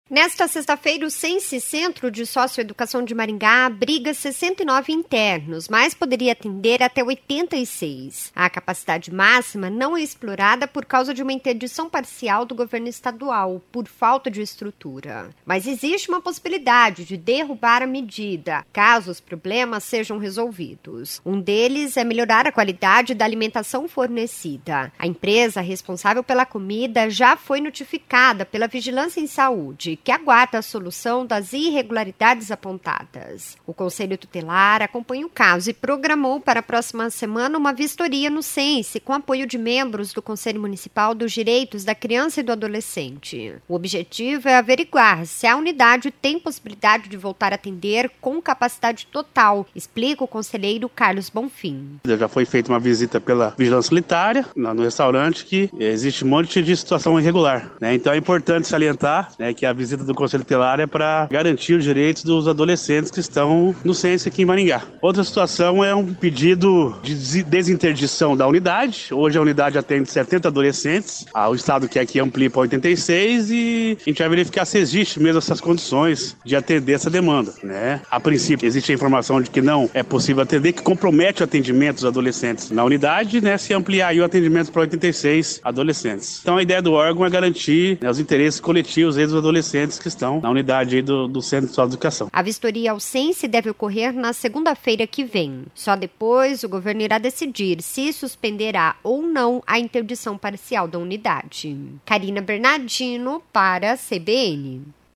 Nesta sexta-feira, o Sense Centro de Socioeducação de Maringá abriga 69 internos, mas poderia atender até 86. A capacidade máxima não é explorada por causa de uma interdição parcial do governo estadual, por falta de estrutura. Mas existe uma possibilidade de derrubar a medida, caso os problemas sejam resolvidos. Um deles é melhorar a qualidade da alimentação fornecida. A empresa responsável pela comida já foi notificada pela Vigilância em Saúde, que aguarda a solução das irregularidades apontadas. O Conselho Tutelar acompanha o caso e programou para a próxima semana uma vistoria no Sense, com apoio de membros do Conselho Municipal dos Direitos da Criança e do Adolescente. O objetivo é averiguar se a unidade tem possibilidade de voltar a atender com capacidade total, explica o conselheiro Carlos Bonfim. Já foi feita uma visita pela Vigilância Sanitária no restaurante, que existe um monte de situação irregular, né? Então é importante salientar, né, que a visita do Conselho Tutelar é para garantir os direitos dos adolescentes que estão no Sense aqui em Maringá. Outra situação é um pedido de desinterdição da unidade. Hoje a unidade atende 70 adolescentes. O Estado quer que amplie para 86 e a gente vai verificar se existe mesmo essas condições de atender essa demanda, né? A princípio existe a informação de que não é possível atender, que compromete o atendimento dos adolescentes na unidade, né? Se ampliar aí o atendimento para 86 adolescentes. Então a ideia do órgão é garantir, né, os interesses coletivos dos adolescentes que estão na unidade aí do Centro de Socioeducação. A vistoria ao Sense deve ocorrer na segunda-feira que vem. Só depois o governo irá decidir se suspenderá ou não a interdição parcial da unidade. Karina Bernardino para a CBN.